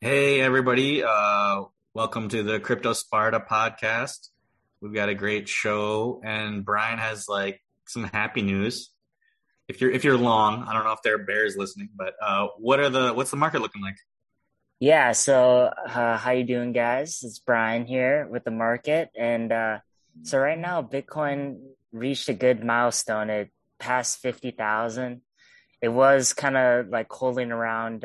Hey everybody, welcome to the Crypto Sparta podcast. We've got a great show and Brian has like some happy news. If you're long, I don't know if there are bears listening, but what's the market looking like? Yeah, so how you doing, guys? It's Brian here with the market, and so right now Bitcoin reached a good milestone. It passed 50,000. It was kind of like holding around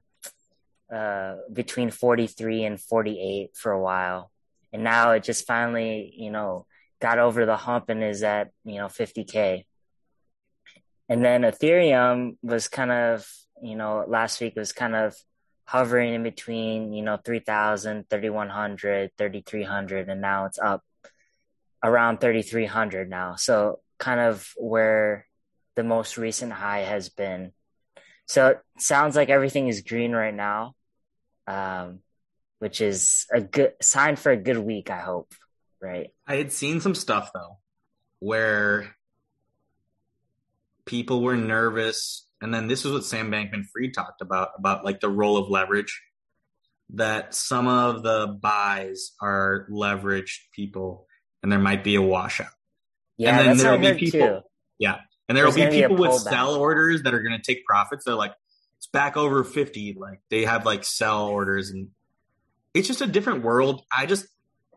between 43 and 48 for a while, and now it just finally, got over the hump and is at 50K. And then Ethereum was kind of, last week was kind of hovering in between, 3,000, 3,100, 3,300, and now it's up around 3,300 now. So kind of where the most recent high has been. So it sounds like everything is green right now, um, which is a good sign for a good week, I hope, right? I had seen some stuff though where people were nervous, and then this is what Sam Bankman-Fried talked about like the role of leverage, that some of the buys are leveraged people and there might be a washout. And Yeah, then that's what I there'll be heard too. people, yeah. And there'll There's be going to be a people with pullback. sell orders that are going to take profits. They're like, it's back over 50. Like they have like sell orders and it's just a different world. I just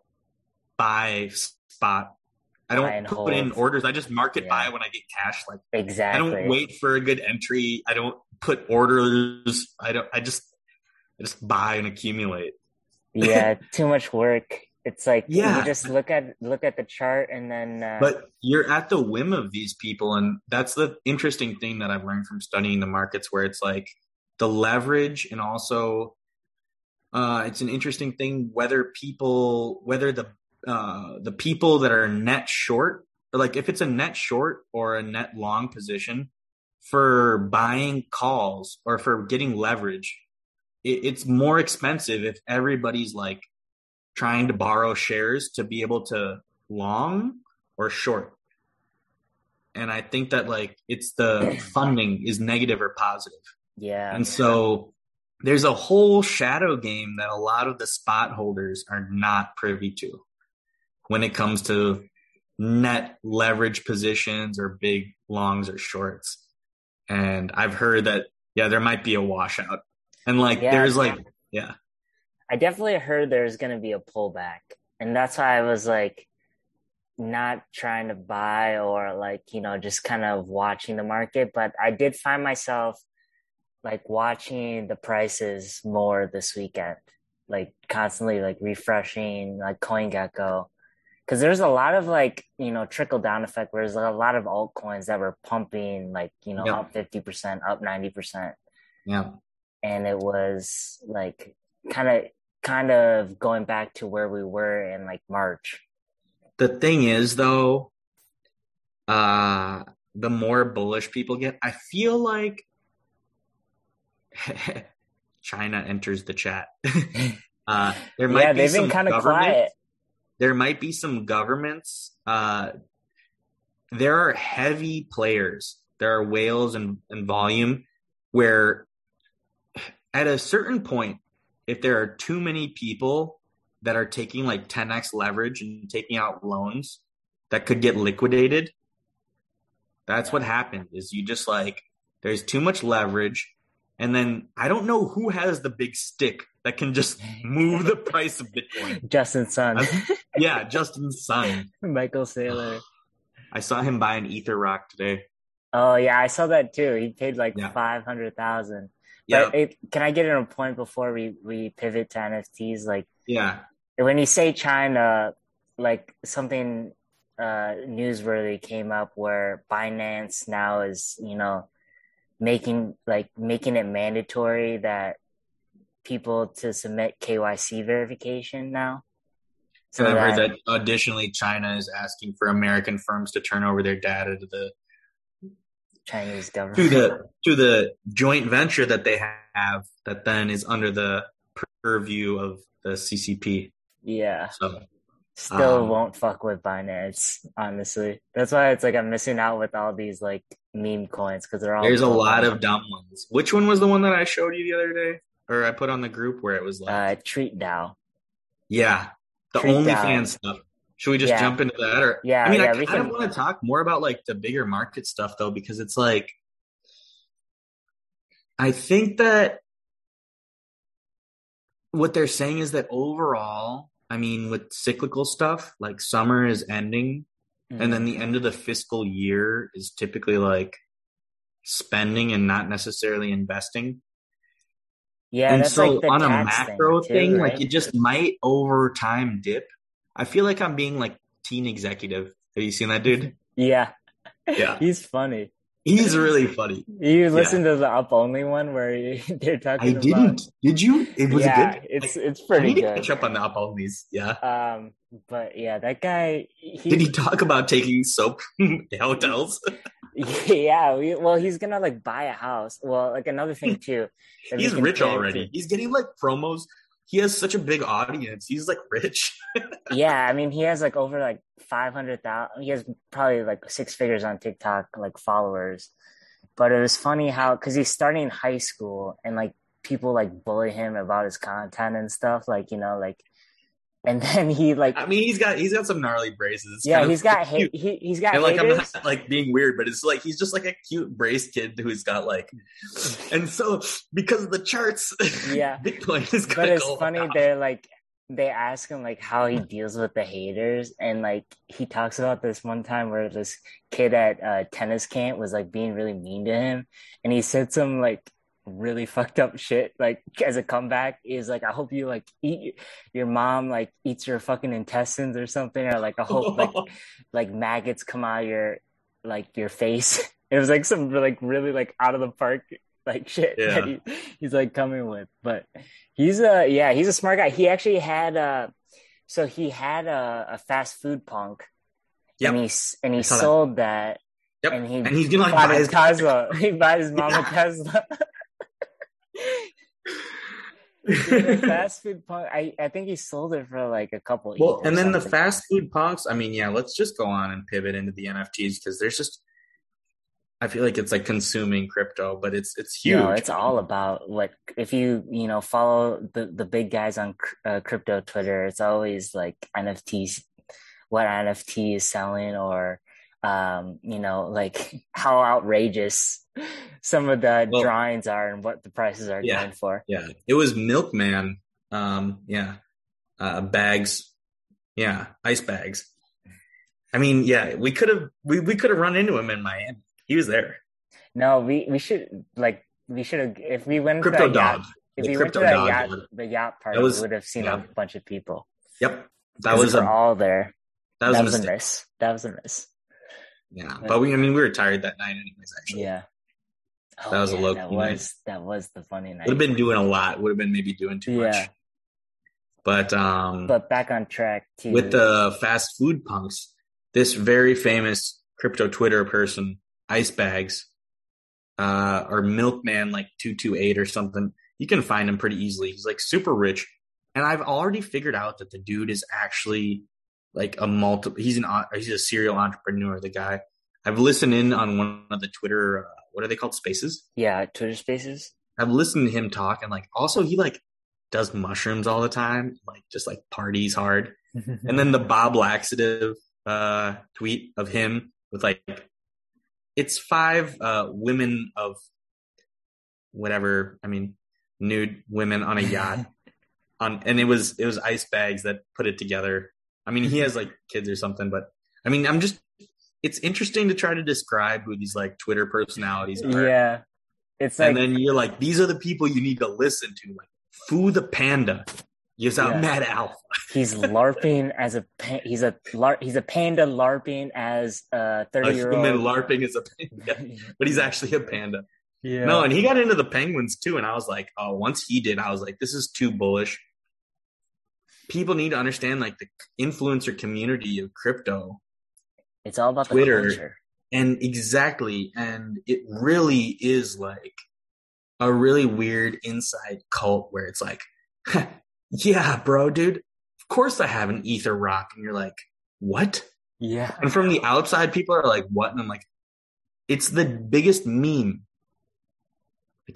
buy spot. I Buy don't and put in hold. orders. I just market buy Yeah, when I get cash. Like I don't exactly. wait for a good entry. I don't put orders. I just buy and accumulate. Yeah, too much work. It's like you Yeah, just look at the chart and then but you're at the whim of these people. And that's the interesting thing that I've learned from studying the markets, where it's like the leverage and also it's an interesting thing whether the people that are net short, or like if it's a net short or a net long position for buying calls or for getting leverage, it's more expensive if everybody's like trying to borrow shares to be able to long or short. And I think that like it's the funding is negative or positive. yeah. And so there's a whole shadow game that a lot of the spot holders are not privy to when it comes to net leverage positions or big longs or shorts. And I've heard that, yeah, there might be a washout. And like, Yeah, there's like, yeah, I definitely heard there's going to be a pullback. And that's why I was like not trying to buy or like, just kind of watching the market, but I did find myself like watching the prices more this weekend, like constantly like refreshing like CoinGecko. Because there's a lot of like, trickle down effect where there's like a lot of altcoins that were pumping like, yep, up 50%, up 90%. yeah. And it was like kind of kind of going back to where we were in like March. The thing is, though, uh, the more bullish people get, I feel like China enters the chat. There Yeah, might be they've been some kind of government. quiet. There might be some governments. There are heavy players. There are whales in volume where at a certain point, if there are too many people that are taking like 10x leverage and taking out loans that could get liquidated, that's what Yeah. happened is you just like there's too much leverage, and then I don't know who has the big stick that can just move the price of Bitcoin. Justin Sun, I, yeah, Justin Sun. Michael Saylor. I saw him buy an Ether Rock today. Oh yeah, I saw that too. He paid like Yeah. 500,000. But Yeah. can I get in a point before we pivot to NFTs? Like Yeah. when you say China, like something newsworthy came up where Binance now is, making it mandatory that people to submit KYC verification now. And So I've heard that that additionally China is asking for American firms to turn over their data Chinese to government, the joint venture that they have that then is under the purview of the CCP. yeah, So still um, won't fuck with Binance, honestly. That's why it's like I'm missing out with all these like meme coins because they're all there's a blown lot up. of dumb ones. Which one was the one that I showed you the other day? or I put on the group where it was like, Treat DAO. yeah, the Treat DAO. OnlyFans stuff. Should we just Yeah. jump into that? Or I Yeah, mean, I yeah, we kind of can. want to talk more about like the bigger market stuff though, because it's like I think that what they're saying is that overall, I mean, with cyclical stuff, like summer is ending, and then Mhm. the end of the fiscal year is typically like spending and not necessarily investing. Yeah, And that's like so the on a tax thing macro too, thing, like right? it just might over time dip. I feel like I'm being like teen executive. Have you seen that dude? Yeah. Yeah. He's funny. He's really funny. You Yeah. listen to the Up Only one where they're I talking about. didn't. Did you? It was a Yeah, good. it's I pretty need to good. catch up on the up onlys. Yeah. Um, but yeah, that guy, Did he's he talk about taking soap hotels? yeah, well, he's gonna like buy a house. Well, like another thing too that we He's can rich put into. already. He's getting like promos. He has such a big audience. He's like rich. Yeah, I mean, he has like over like 500,000. He has probably like six figures on TikTok, like followers. But it was funny how, because he's starting high school and like people like bully him about his content and stuff, like, like, and then he like, I mean, he's got some gnarly braces. It's yeah, kind of it's cute. he's got And like I'm not haters. like being weird, but it's like he's just like a cute brace kid who's got like, and so because of the charts, Yeah, Bitcoin is but gonna it's go funny. up. They're like, they ask him like how he deals with the haters, and like he talks about this one time where this kid at tennis camp was like being really mean to him, and he said some like really fucked up shit like as a comeback is like, I hope you like eat your mom like eats your fucking intestines or something, or like I hope like maggots come out of your face. It was like some like really like out of the park like shit that Yeah. he's like coming with. But he's a smart guy. He actually had so he had a fast food punk, and Yep. he I saw that. sold that, Yep. and he And he's gonna like bought buy a his Tesla. He bought his mom a yeah. Tesla. Dude, the fast food punk. I think he sold it for like a couple Well, ETH or and then the something. fast food punks. I mean, yeah, let's just go on and pivot into the NFTs because there's just I feel like it's like consuming crypto, but it's No, huge. it's all about what if you follow the big guys on crypto Twitter. It's always like NFTs, what NFT is selling, or like how outrageous some of the Well, drawings are and what the prices are yeah, going for. yeah. It was Milkman. Yeah. Bags. Yeah, ice bags. I mean, yeah, we could have run into him in Miami. He was there. No, we should have if we went to Crypto that yacht. dog. If The we went to crypto that dog. yacht, the yacht That party, we was would have seen a yeah. bunch of people Yep. That because was they were a all there. that was a That was a mistake. miss. That was a miss. Yeah. But But we were tired that night anyways, actually. yeah. That Oh was a yeah, low key night. that was the funny Would night. have been doing a lot. Would have been maybe doing too much. Yeah. But But back on track with to the fast food punks, this very famous crypto Twitter person, Ice Bags, or Milkman like 228 or something. You can find him pretty easily. He's like super rich. And I've already figured out that the dude is actually like he's a serial entrepreneur, the guy. I've listened in on one of the Twitter, what are they called? Spaces? Twitter Spaces. I've listened to him talk and like also he like does mushrooms all the time, like just like parties hard. And then the Bob Laxative tweet of him with like it's 5 women of whatever, I mean nude women on a yacht and it was Ice Bags that put it together. I mean he has like kids or something, but I mean it's interesting to try to describe who these like Twitter personalities are. Yeah. It's And like then you're like, these are the people you need to listen to. Like Fu the Panda gives out Yeah. mad alpha. he's LARPing as he's a panda LARPing as a A 30-year-old. human LARPing is a panda, but he's actually a panda. Yeah. No, and he got into the penguins too. And I was like, oh, once he did, I was like, this is too bullish. People need to understand like the influencer community of crypto. It's all about Twitter. the culture. And exactly. And it really is like a really weird inside cult where it's like, yeah, bro, dude, of course I have an ether rock. And you're like, what? Yeah. And from the outside, people are like, what? And I'm like, it's the biggest meme. Like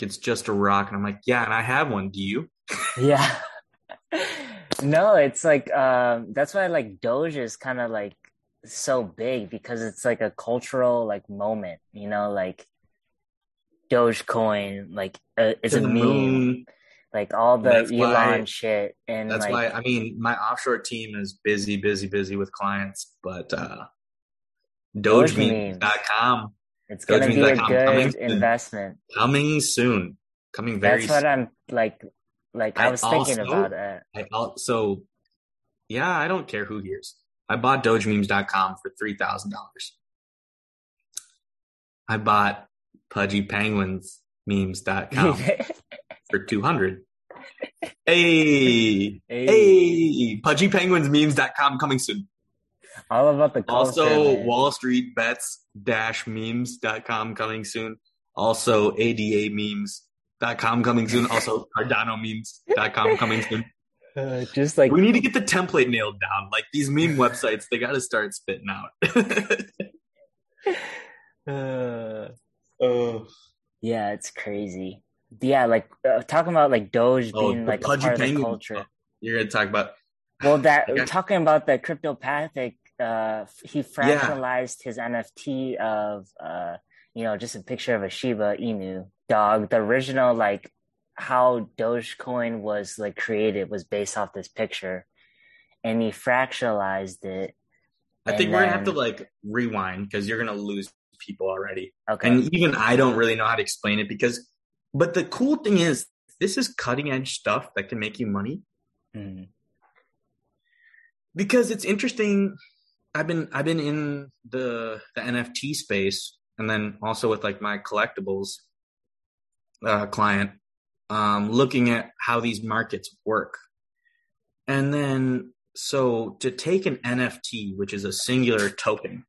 Like it's just a rock. And I'm like, yeah, and I have one. Do you? Yeah. No, it's like that's why like Doge is kind of like so big because it's like a cultural like moment, you know, like Dogecoin, like it's To a the meme, moon. like all And the Elon shit and that's why like I mean my offshore team is busy, busy, busy with clients, but Doge memes. dogememes.com, It's gonna be a dogememes.com good investment. coming soon, coming very That's what soon. I'm like I I was thinking about also, it. I also, yeah, I don't care who hears. I bought dogememes.com for $3,000. I bought pudgypenguinsmemes.com for 200. Hey, Hey, hey, pudgypenguinsmemes.com coming soon. all about the culture, Also, man. Wall Street bets-memes.com coming soon. Also, adamemes.com coming soon. Also, cardanomemes.com coming soon. Just like We need to get the template nailed down. Like these meme websites, they got to start spitting out. uh, Oh, yeah, it's crazy. Yeah, like talking about like Doge being the like a pudgy part of the penguin. culture. You're gonna talk about Well, like that talking about the cryptopathic, he yeah. fractionalized his NFT of just a picture of a Shiba Inu dog. The original like how Dogecoin was like created was based off this picture, and he fractionalized it, I and think we're gonna have to then like rewind because you're gonna lose people already. okay, And even I don't really know how to explain it but the cool thing is this is cutting edge stuff that can make you money mm, because it's interesting. I've been in the NFT space and then also with like my collectibles client, looking at how these markets work. And then, so to take an NFT, which is a singular token,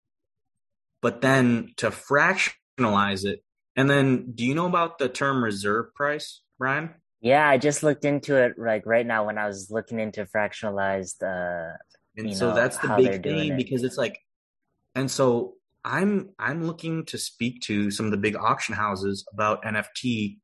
but then to fractionalize it, and then do you know about the term reserve price, Brian? yeah, I just looked into it like right now when I was looking into fractionalized, And so that's the how they're big doing thing it. because it's like, and so I'm looking to speak to some of the big auction houses about NFT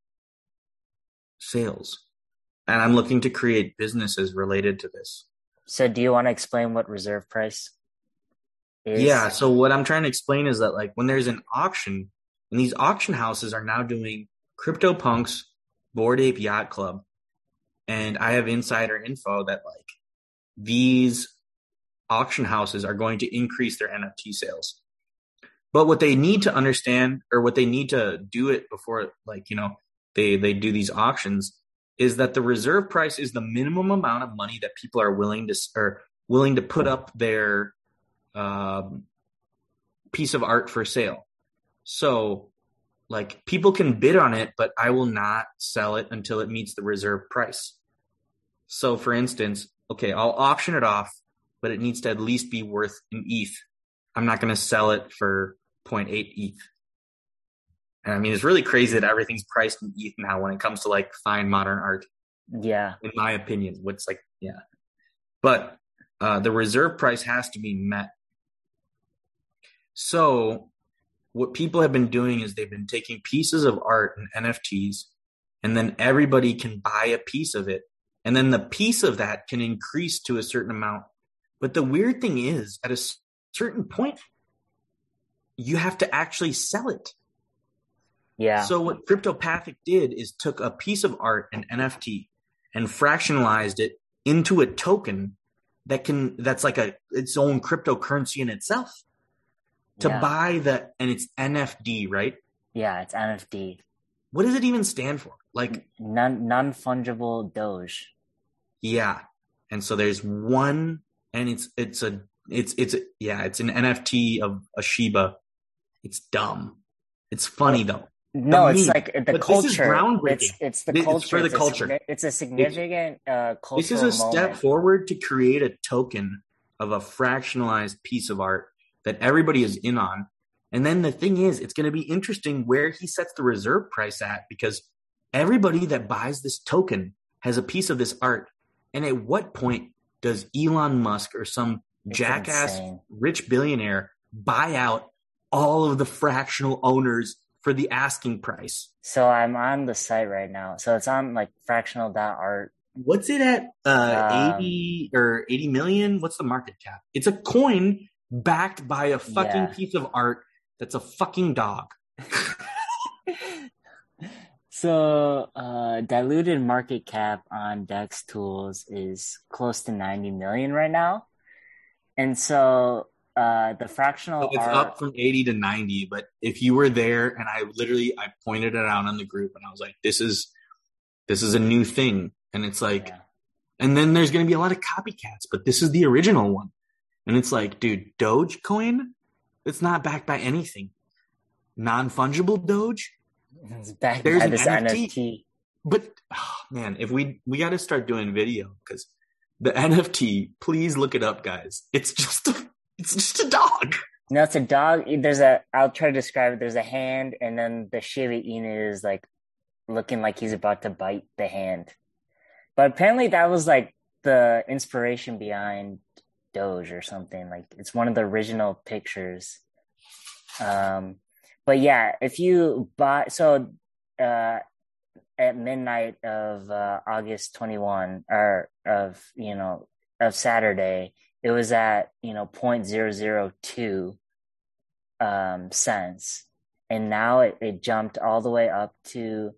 sales. And I'm looking to create businesses related to this. So, do you want to explain what reserve price Yeah. is? So what I'm trying to explain is that like when there's an auction, and these auction houses are now doing CryptoPunks, Bored Ape Yacht Club, and I have insider info that like these auction houses are going to increase their NFT sales. But what they need to understand, or what they need to do it before, like they do these auctions, is that the reserve price is the minimum amount of money that people are willing to put up their um, piece of art for sale. So, like, people can bid on it, but I will not sell it until it meets the reserve price. So, for instance, okay, I'll auction it off, but it needs to at least be worth an ETH. I'm not going to sell it for zero point 0.8 ETH. And I mean, it's really crazy that everything's priced in ETH now when it comes to like fine modern art, Yeah. in my opinion. What's like, yeah. But the reserve price has to be met. So what people have been doing is they've been taking pieces of art and NFTs, and then everybody can buy a piece of it. And then the piece of that can increase to a certain amount. But the weird thing is, at a certain point, you have to actually sell it. Yeah. So what Cryptopathic did is took a piece of art, an NFT, and fractionalized it into a token that's like its own cryptocurrency in itself. To Yeah. buy and it's NFD, right? Yeah, it's NFT. What does it even stand for? Like Non-fungible Doge. yeah. And so there's one, and it's an NFT of a Shiba. It's dumb. It's funny though. No, The it's meme. like the But culture. this is groundbreaking. It's the It's culture. for the culture. It's a It's significant This is cultural a step moment. forward to create a token of a fractionalized piece of art that everybody is in on. And then the thing is, it's going to be interesting where he sets the reserve price at, because everybody that buys this token has a piece of this art. And at what point does Elon Musk or some It's jackass insane. rich billionaire buy out all of the fractional owners for the asking price. So I'm on the site right now. So it's on like fractional.art. What's it at? Um, 80 or 80 million? What's the market cap? It's a coin backed by a fucking yeah. piece of art that's a fucking dog. So diluted market cap on Dex Tools is close to 90 million right now. And so the So fractional it's art, up from 80 to 90, but if you were there and I pointed it out on the group and I was like, this is a new thing. And it's like, yeah. and then there's going to be a lot of copycats, but this is the original one. And it's like, dude, Dogecoin, it's not backed by anything. Non-fungible Doge, It's backed there's by an this NFT. NFT. But oh, man, if we got to start doing video because the NFT, please look it up, guys. It's just a dog. No, it's a dog. I'll try to describe it. There's a hand, and then the Shiba Inu is like looking like he's about to bite the hand. But apparently that was like the inspiration behind Doge or something. Like it's one of the original pictures. Um, but yeah, if you buy, so uh, at midnight of August 21 or of Saturday, it was at 0.002 cents, and now it jumped all the way up to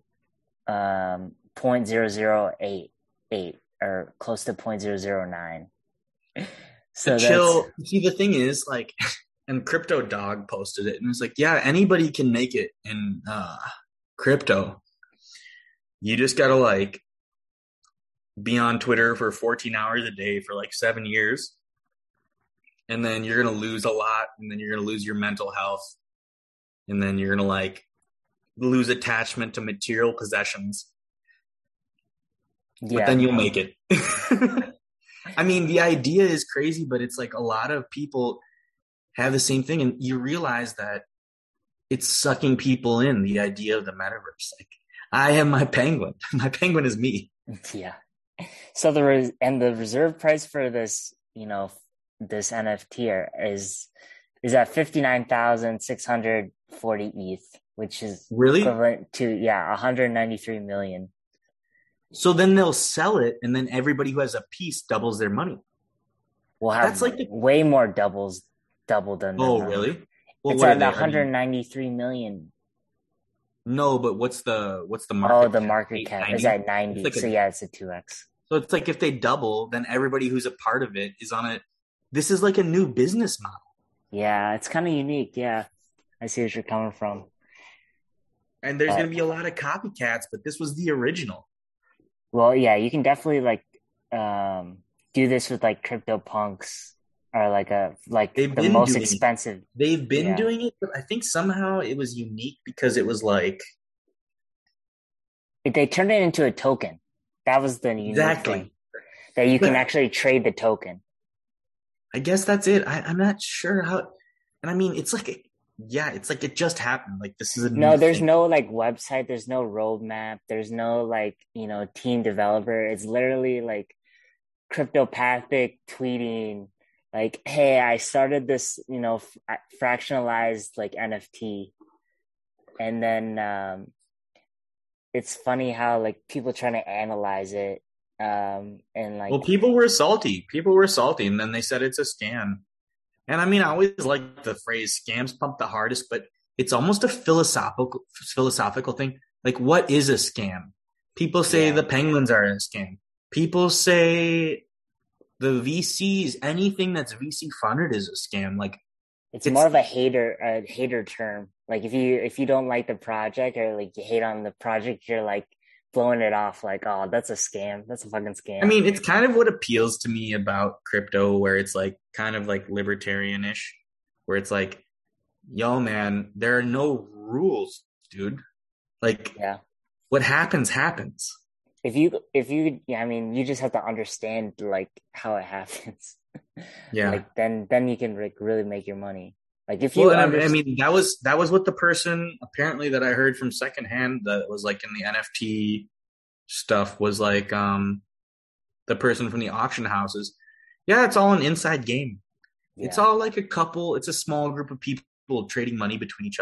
0.0088 or close to 0.009. The So that's chill. See, the thing is, like, and Crypto Dog posted it, and it's like, yeah, anybody can make it in crypto. You just gotta like be on Twitter for 14 hours a day for like 7 years, and then you're gonna lose a lot, and then you're gonna lose your mental health, and then you're gonna like lose attachment to material possessions, but yeah. then you'll make it. I mean, the idea is crazy, but it's like a lot of people have the same thing, and you realize that it's sucking people in, the idea of the metaverse. Like, I am my penguin. My penguin is me. Yeah. So the reserve price for this, this NFT is at 59,640 ETH, which is Really? equivalent to 193 million. So then they'll sell it, and then everybody who has a piece doubles their money. We'll have That's like way more double than their oh, money. really? Well, It's what are at they? 193 million. No, but what's the Oh, market the cap? market cap is 890? at It's 90. like So yeah, it's a 2x. so it's like if they double, then everybody who's a part of it is on it. This is like a new business model. Yeah, it's kind of unique. Yeah, I see what you're coming from. And there's going But to be a lot of copycats, but this was the original. well, yeah, you can definitely do this with like CryptoPunks or like They've the been most doing it. expensive. They've been Yeah, doing it, but I think somehow it was unique because it was like they turned it into a token. That was the unique thing exactly. that you can But actually trade the token. I guess that's it. I'm not sure how. And I mean, it's like, yeah, it's like it just happened. Like this is a new No, there's thing. no like website, there's no roadmap, there's no like, team developer. It's literally like cryptopathic tweeting like, "Hey, I started this, fractionalized like NFT." And then it's funny how like people trying to analyze it and Well, like people were salty. People were salty, and then they said it's a scam. And I mean, I always like the phrase "scams pump the hardest," but it's almost a philosophical thing. Like, what is a scam? People say yeah, the penguins are a scam. People say the VCs, anything that's VC funded is a scam. Like, it's more it's of a hater term. Like if you don't like the project or like you hate on the project, you're like blowing it off like, "Oh, that's a scam. That's a fucking I scam." mean, it's kind of what appeals to me about crypto, where it's like kind of like libertarian-ish, where it's like, yo, man, there are no rules, dude. Like, Yeah. what happens, happens. If you yeah, I mean, you just have to understand like how it happens. Yeah. Like then you can like really make your money. Like if Well, you and I understand, mean, that was what the person apparently that I heard from secondhand that was like in the NFT stuff was like, the person from the auction houses. Yeah, it's all an inside game. It's yeah. all like it's a small group of people trading money between each other.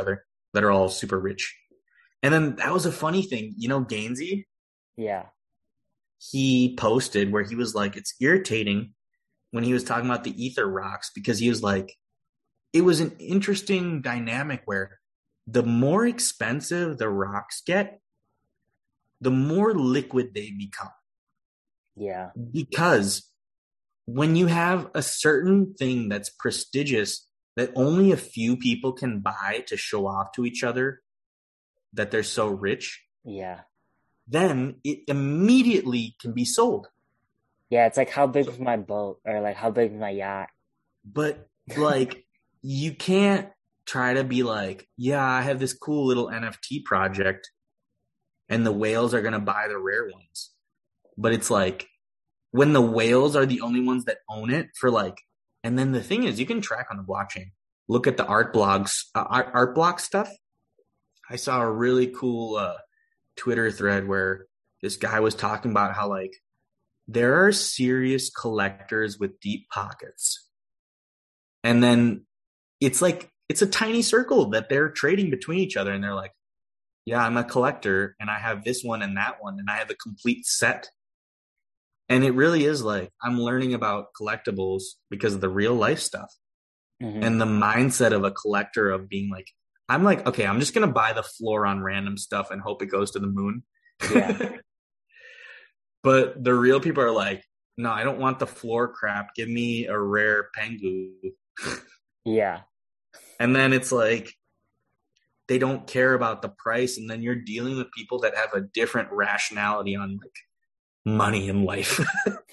that are all super rich. And then that was a funny thing. You know, Gainsey, Yeah. he posted where he was like, it's irritating when he was talking about the ether rocks because he was like, it was an interesting dynamic where the more expensive the rocks get, the more liquid they become. Yeah. Because when you have a certain thing that's prestigious that only a few people can buy to show off to each other that they're so rich, Yeah. then it immediately can be sold. Yeah. It's like how big was my boat or like how big was my yacht? But like, you can't try to be like, yeah, I have this cool little NFT project and the whales are going to buy the rare ones. But it's like, when the whales are the only ones that own it for like, and then the thing is, you can track on the blockchain. Look at the art blogs, art block stuff. I saw a really cool Twitter thread where this guy was talking about how like there are serious collectors with deep pockets, and then it's like it's a tiny circle that they're trading between each other, and they're like, "Yeah, I'm a collector, and I have this one and that one, and I have a complete set." And it really is like I'm learning about collectibles because of the real life stuff Hmm. and the mindset of a collector of being like, I'm like, okay, I'm just gonna buy the floor on random stuff and hope it goes to the moon. Yeah. But the real people are like, no, I don't want the floor crap. Give me a rare Pengu. Yeah. And then it's like they don't care about the price, and then you're dealing with people that have a different rationality on like money in life.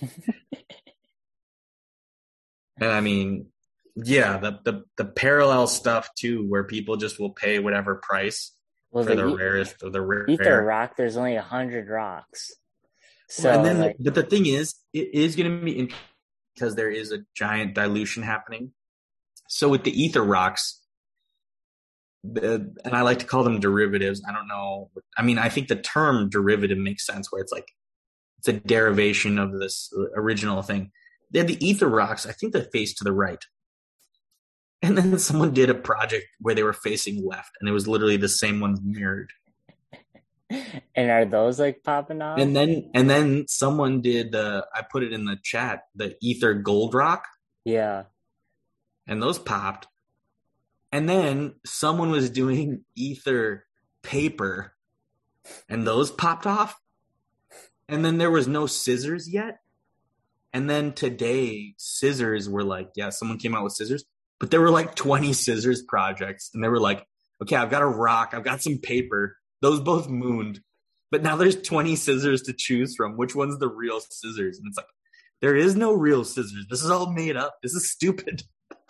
And I mean, yeah, the parallel stuff too, where people just will pay whatever price Well, for the the rarest of the ether rare. rock, there's only 100 rocks. Well, and So then, like, but the thing is, it is going to be interesting because there is a giant dilution happening. So with the ether rocks, and I like to call them derivatives. I don't know. I mean, I think the term derivative makes sense where it's like it's a derivation of this original thing. They had the ether rocks. I think they face to the right. And then someone did a project where they were facing left, and it was literally the same ones mirrored. and are those like popping off? And then someone did the I put it in the chat, the ether gold rock, Yeah. and those popped. And then someone was doing ether paper, and those popped off. And then there was no scissors yet. And then today, scissors were like, yeah, someone came out with scissors, but there were like 20 scissors projects. And they were like, okay, I've got a rock, I've got some paper. Those both mooned. But now there's 20 scissors to choose from. Which one's the real scissors? And it's like, there is no real scissors. This is all made up. This is stupid.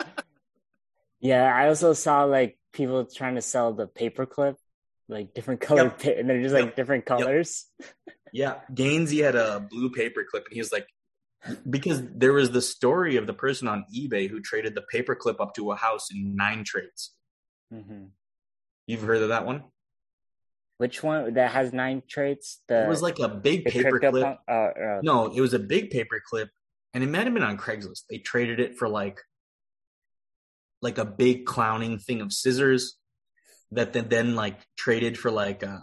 Yeah. I also saw like people trying to sell the paperclip, like different colored, Yep. and they're just like Yep. different Yep. colors. Yeah. Gainsey had a blue paper clip, and he was like, because there was the story of the person on eBay who traded the paperclip up to a house in 9 trades. Hmm. You've heard of that one? Which one that has 9 traits? It was like a big The crypto paperclip. punk. Oh, No, it was a big paperclip, and it might have been on Craigslist. They traded it for like a big clowning thing of scissors that then like traded for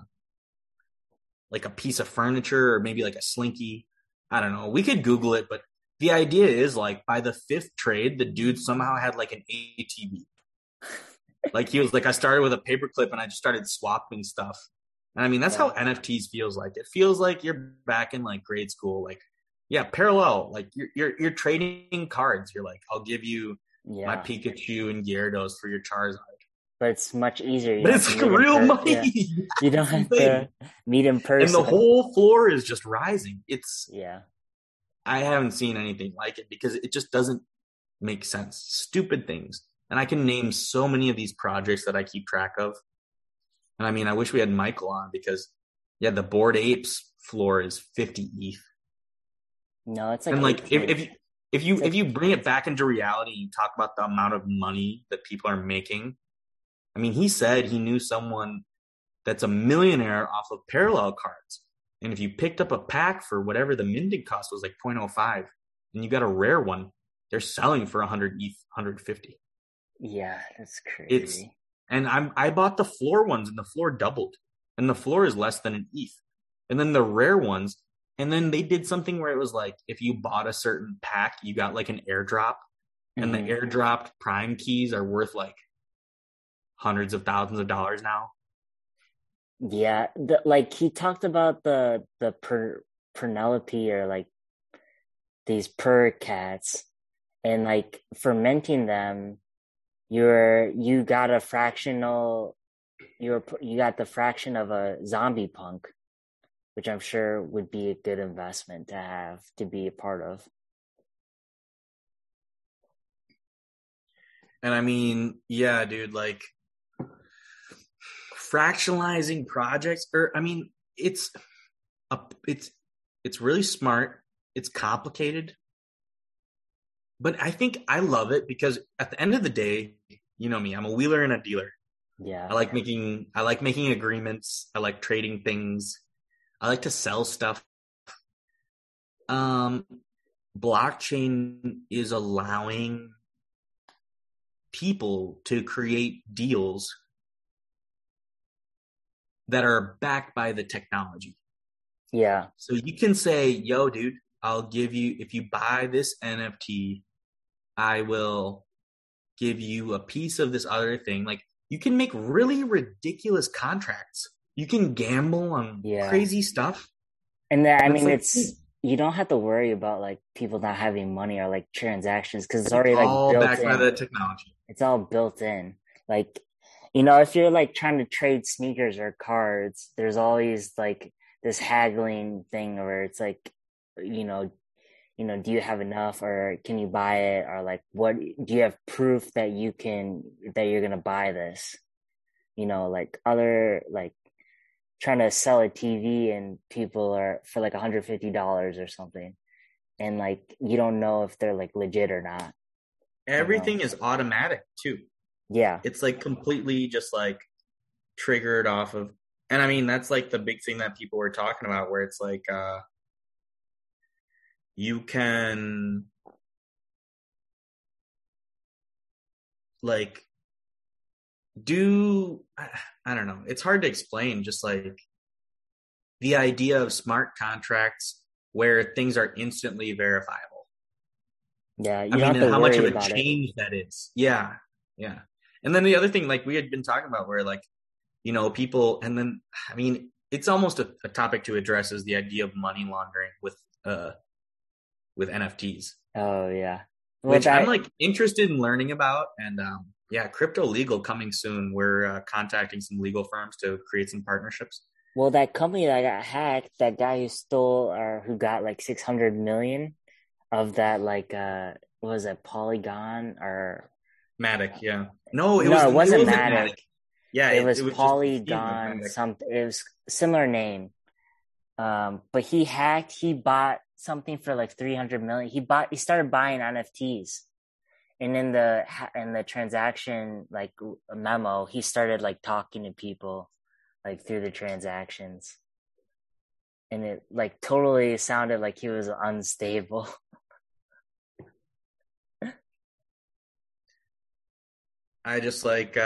like a piece of furniture or maybe like a slinky. I don't know. We could Google it, but the idea is like by the fifth trade, the dude somehow had like an ATV. Like he was like, I started with a paperclip and I just started swapping stuff. And I mean, that's how yeah. NFTs feels like. It feels like you're back in like grade school. Like, yeah, parallel. Like you're trading cards. You're like, I'll give you my Yeah. Pikachu and Gyarados for your Charizard. But it's much easier. You But don't have it's to meet in real money. Yeah. You don't That's the have thing. to meet in And the person. whole floor is just rising. Yeah. I haven't seen anything like it because it just doesn't make sense. Stupid things. And I can name so many of these projects that I keep track of. And I mean, I wish we had Michael on because, yeah, the Bored Apes floor is 50 ETH. No, it's like And like, 18. It's if like, you bring it back into reality, you talk about the amount of money that people are making. I mean, he said he knew someone that's a millionaire off of parallel cards. And if you picked up a pack for whatever the minting cost was, like 0.05, and you got a rare one, they're selling for 100 ETH, 150. yeah, that's It's crazy. And I bought the floor ones, and the floor doubled, and the floor is less than an ETH. And then the rare ones, and then they did something where it was like if you bought a certain pack, you got like an airdrop, and the Mm-hmm. airdropped prime keys are worth like hundreds of thousands of dollars now. Yeah, like he talked about the Penelope or like these per cats, and like fermenting them, you got a fractional you got the fraction of a zombie punk, which I'm sure would be a good investment to have to be a part of. And I mean, yeah, dude, like fractionalizing projects, or I mean, a, it's it's really smart. It's complicated, but I think I love it because at the end of the day, you know me, I'm a wheeler and a dealer. Yeah. I like making agreements. I like trading things. I like to sell stuff. Um, Blockchain is allowing people to create deals that are backed by the technology. Yeah. So you can say, yo, dude, I'll give you, if you buy this NFT, I will give you a piece of this other thing. Like you can make really ridiculous contracts. You can gamble on Yeah. crazy stuff. And that, I And it's mean, like, it's you don't have to worry about like people not having money or like transactions because it's it's already like all built backed by in. the technology. It's all built in. Like, if you're like trying to trade sneakers or cards, there's always like this haggling thing where it's like, you know, do you have enough or can you buy it? Or like, what do you have proof that that you're gonna buy this? Like other like trying to sell a TV and people are for like $150 or something. And like you don't know if they're like legit or not, you know. Everything is automatic too. Yeah. It's like completely just like triggered off of, and I mean, that's like the big thing that people were talking about where it's like, you can like do I don't know. It's hard to explain just like the idea of smart contracts where things are instantly verifiable. Yeah. I You don't mean, have to how much worry of a about it. change that is. Yeah. Yeah. And then the other thing, like we had been talking about, where like, people, and then, I mean, it's almost a topic to address is the idea of money laundering with NFTs, Oh yeah. Well which I'm that like interested in learning about. And yeah, crypto legal coming soon. We're contacting some legal firms to create some partnerships. well that company that got hacked, that guy who stole or who got like 600 million of that like what was it, Polygon or Matic, yeah. No, no, it it wasn't wasn't Matic. Matic. Yeah, It was it was just the scheme of Polygon Matic. something. It was similar name. But he bought something for like 300 million. He started buying NFTs. And in the transaction like memo, he started like talking to people like through the transactions. And it like totally sounded like he was unstable. I just like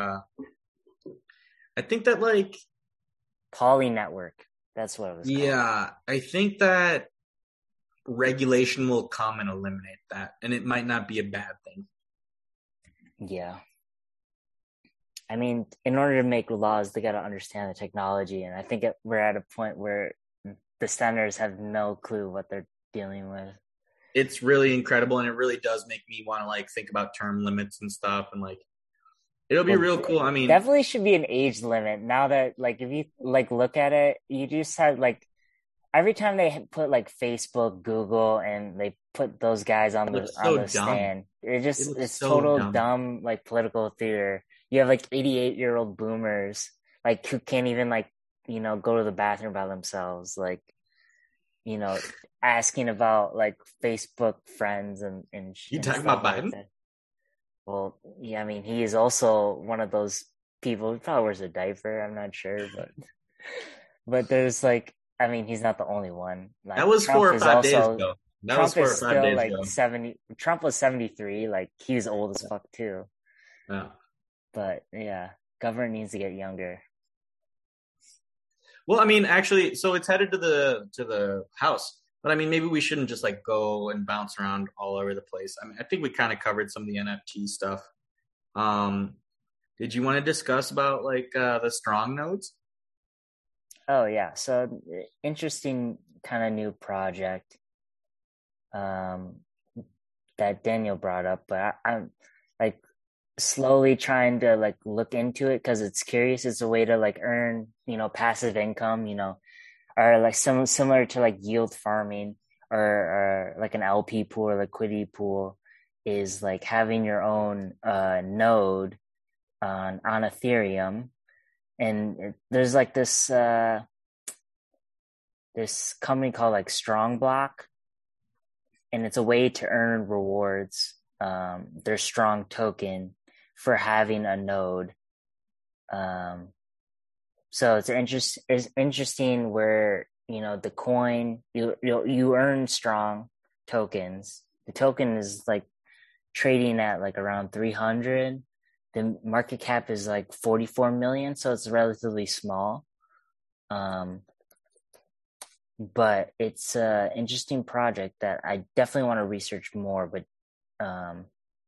I think that like Poly Network. That's what it was called. yeah, I think that regulation will come and eliminate that, and it might not be a bad thing. Yeah. I mean, in order to make laws, they got to understand the technology. And I think we're at a point where the centers have no clue what they're dealing with. It's really incredible, and it really does make me want to like think about term limits and stuff, and like it'll be Well, real cool. I mean, definitely should be an age limit. Now that like if you like look at it, you just have like every time they put like Facebook, Google, and they put those guys it looks on so the dumb. stand, It looks it's so total dumb. dumb like political theater. You have like 88-year-old boomers like who can't even like go to the bathroom by themselves, like you know asking about like Facebook friends You and talking stuff about like Biden? that. Well, yeah, I mean, he is also one of those people who probably wears a diaper. I'm not sure, but there's like, I mean, he's not the only one. That Like was Trump 4 or is 5 days also ago. That was Trump four is or five still days like ago. 70. Trump was 73. Like he's old as fuck too. Yeah. But yeah, government needs to get younger. Well, I mean, actually, so it's headed to the house, but I mean, maybe we shouldn't just like go and bounce around all over the place. I mean, I think we kind of covered some of the NFT stuff. Um, did you want to discuss about like the strong nodes? Oh yeah, so interesting kind of new project um that Daniel brought up, but I'm like slowly trying to like look into it because it's curious. It's a way to like earn, passive income, or like some similar to like yield farming or like an LP pool or liquidity pool is like having your own node on Ethereum. And there's like this company called like Strong Block, and it's a way to earn rewards. Their Strong token for having a node. Um, so it's interesting where the coin you earn Strong tokens. The token is like trading at like around 300. The market cap is like 44 million, so it's relatively small. Um, but it's an interesting project that I definitely want to research more. But um,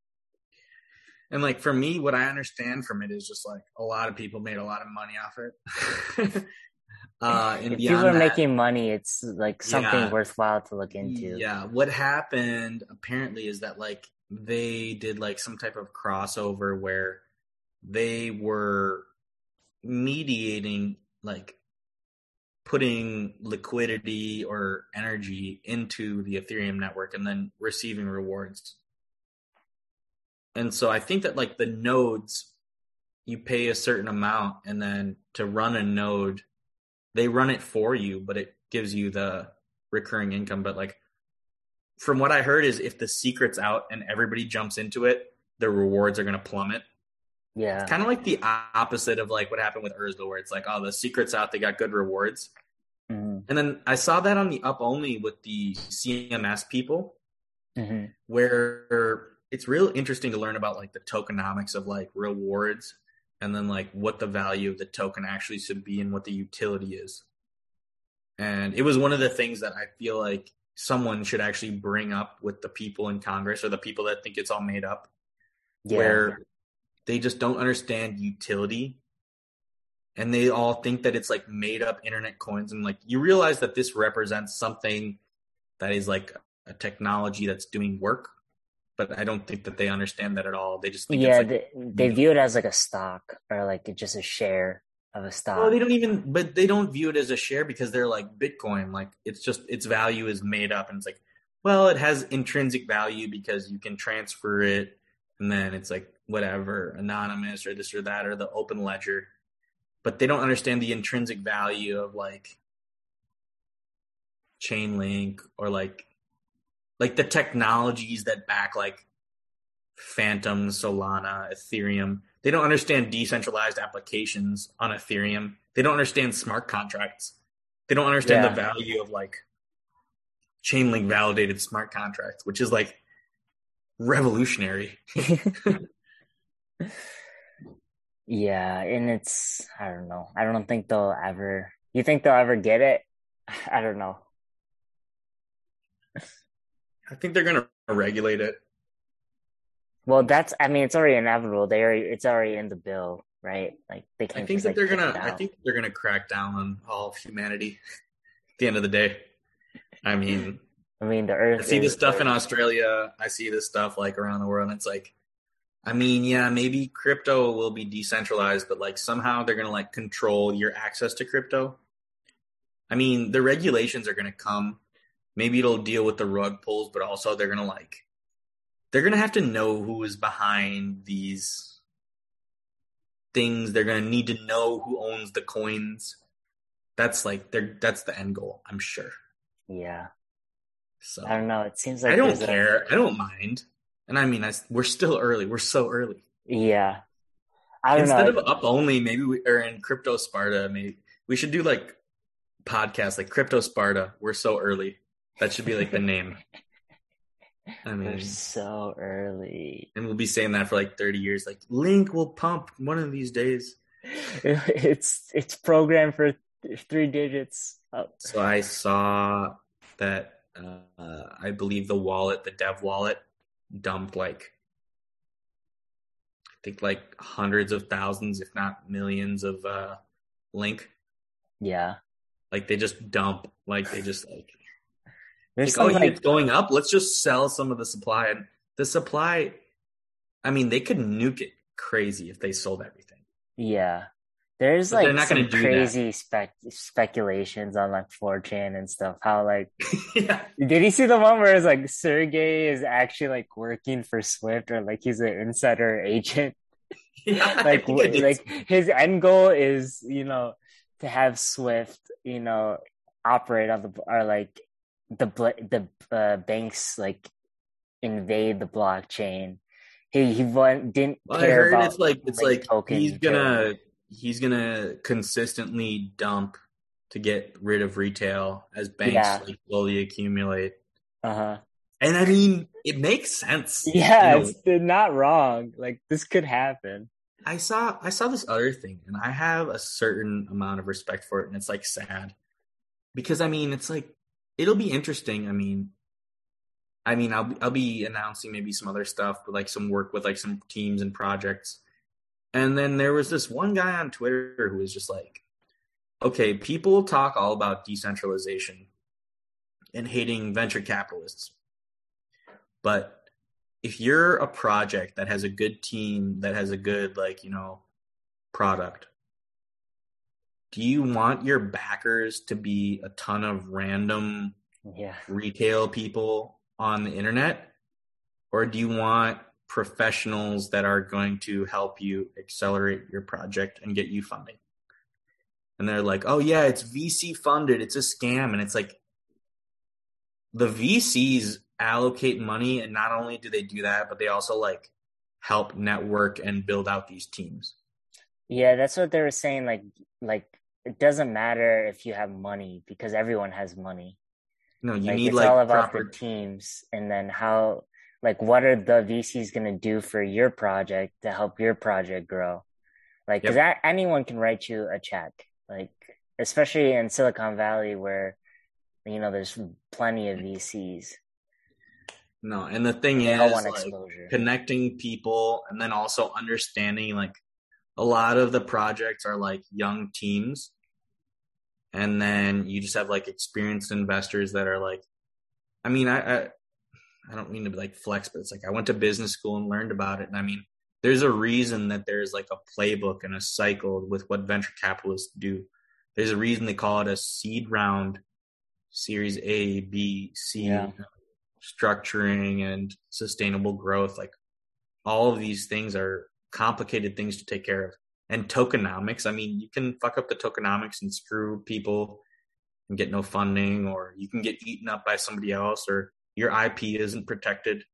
And like for me, what I understand from it is just like a lot of people made a lot of money off it. And if people are beyond that, making money, it's like something yeah, worthwhile to look into. yeah. What happened apparently is that like they did like some type of crossover where they were mediating like putting liquidity or energy into the Ethereum network and then receiving rewards. And so I think that like the nodes, you pay a certain amount and then to run a node, they run it for you, but it gives you the recurring income. But like from what I heard is if the secret's out and everybody jumps into it, the rewards are going to plummet. It's Yeah. kind of like the opposite of like what happened with Urza, where it's like, oh, the secret's out, they got good rewards. Mm-hmm. And then I saw that on the up only with the CMS people, Mm-hmm. where it's real interesting to learn about like the tokenomics of like rewards and then like what the value of the token actually should be and what the utility is. And it was one of the things that I feel like someone should actually bring up with the people in Congress or the people that think it's all made up, Yeah. where they just don't understand utility and they all think that it's like made up internet coins. And like you realize that this represents something that is like a technology that's doing work, but I don't think that they understand that at all. They just think it's Yeah, like they view it as like a stock or like just a share of a well, they stock. don't even, but they don't view it as a share because they're like Bitcoin. Like it's just its value is made up, and it's like, well, it has intrinsic value because you can transfer it, and then it's like whatever, anonymous or this or that or the open ledger. But they don't understand the intrinsic value of like Chainlink or like the technologies that back like Phantom, Solana, Ethereum. They don't understand decentralized applications on Ethereum. They don't understand smart contracts. They don't understand the Yeah. value of like Chainlink validated smart contracts, which is like revolutionary. Yeah, and it's I don't know. I don't think they'll ever. You think they'll ever get it? I don't know. I think they're going to regulate it. Well, I mean, it's already inevitable. It's already in the bill, right? Like they I can't think just that like they're kick gonna. it I out. think they're gonna crack down on all of humanity. At the end of the day, I mean, I mean, the I Earth see this is stuff in like, Australia. I see this stuff like around the world. And it's like, I mean, yeah, maybe crypto will be decentralized, but like somehow they're gonna like control your access to crypto. I mean, the regulations are gonna come. Maybe it'll deal with the rug pulls, but also they're gonna have to know who is behind these things. They're gonna need to know who owns the coins. That's the end goal, I'm sure. yeah. I So don't know. It seems I like don't there's a care. I don't mind. And I mean, we're still early. We're so early. yeah. I don't Instead know. of up only, maybe we are in Crypto Sparta. Maybe we should do like podcasts like Crypto Sparta. We're so early. That should be like the name. I We're mean, so early. and we'll be saying that for like 30 years. Like Link will pump one of these days. It's programmed for 3 digits. Oh, So I saw that I believe the dev wallet, dumped like I think like hundreds of thousands, if not millions, of Link. yeah. Like they just dump, like they just like it's There's like, oh, some it's like going up. Let's just sell some of the supply. And the supply, I mean, they could nuke it crazy if they sold everything, yeah. There's but they're like not going some to do that. crazy speculations on like 4chan and stuff. How like Yeah, did you see the one where it's like Sergey is actually like working for Swift or like he's an insider agent? yeah, I Like think I did. like his end goal is, to have Swift, operate on the or like the banks like invade the blockchain. He didn't Well, I care heard about it's like link token he's utility. gonna he's gonna consistently dump to get rid of retail as banks Yeah. like slowly accumulate. Uh-huh. And I mean, it makes sense. Yeah, it's they're not wrong. Like this could happen. I saw this other thing, and I have a certain amount of respect for it, and it's like sad because I mean, it's like it'll be interesting. I mean, I'll be announcing maybe some other stuff, with like some work with like some teams and projects. And then there was this one guy on Twitter who was just like, okay, people talk all about decentralization and hating venture capitalists, but if you're a project that has a good team that has a good product, do you want your backers to be a ton of random Yeah. retail people on the internet, or do you want professionals that are going to help you accelerate your project and get you funding? And they're like, oh yeah, it's VC funded, it's a scam. And it's like the VCs allocate money, and not only do they do that, but they also like help network and build out these teams. Yeah, that's what they were saying. Like it doesn't matter if you have money because everyone has money. You Like need it's all like about the proper. teams and then how like what are the VCs gonna do for your project to help your project grow? Like, because Yep. anyone can write you a check, like especially in Silicon Valley where there's plenty of VCs No, and the thing and they all is want like exposure. connecting people, and then also understanding like a lot of the projects are like young teams, and then you just have like experienced investors that are like, I mean, I don't mean to be like flex, but it's like I went to business school and learned about it. And I mean, there's a reason that there's like a playbook and a cycle with what venture capitalists do. There's a reason they call it a seed round, series A, B, Yeah. C, structuring and sustainable growth. Like all of these things are complicated things to take care of. And tokenomics, I mean, you can fuck up the tokenomics and screw people and get no funding, or you can get eaten up by somebody else, or your IP isn't protected.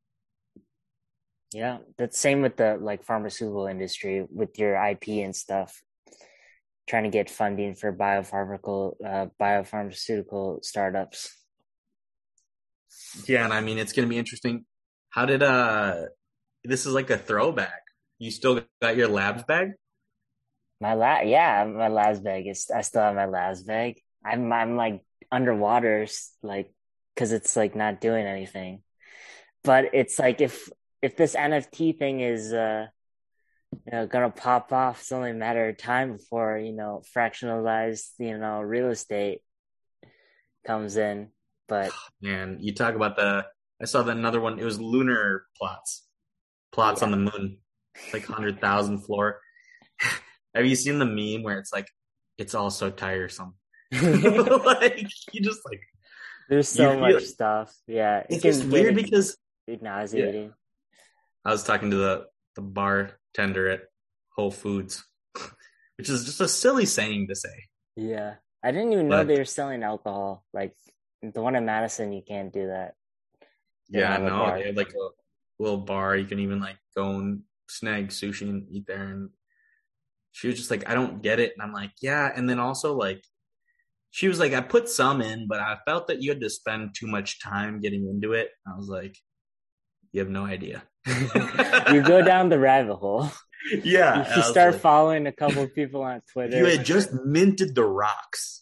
Yeah, that's same with the like pharmaceutical industry with your IP and stuff. Trying to get funding for biopharmaceutical startups. Yeah, and I mean, it's going to be interesting. How did this is like a throwback. You still got your labs bag? Yeah, my labs bag is. I still have my labs bag. I'm like underwater, like because it's like not doing anything. But it's like if this NFT thing is gonna pop off, it's only a matter of time before fractionalized real estate comes in. But Man, you talk about I saw that another one. It was lunar plots on yeah, the moon, like 100,000 floor. Have you seen the meme where it's like, it's all so tiresome? Like you just like there's you so feel much stuff. Yeah, it it's just can get weird because yeah, nauseating. I was talking to the bartender at Whole Foods, which is just a silly saying to say, Yeah. I didn't even know but they were selling alcohol. Like the one in Madison, you can't do that. They yeah, have a no, they bar. had like a little bar. You can even like go and snag sushi and eat there. And she was just like, I don't get it. And I'm like, yeah. And then also like she was like, I put some in, but I felt that you had to spend too much time getting into it. I was like, you have no idea. You go down the rabbit hole. Yeah, You I was start like, following a couple of people on if you Twitter. had just minted the rocks.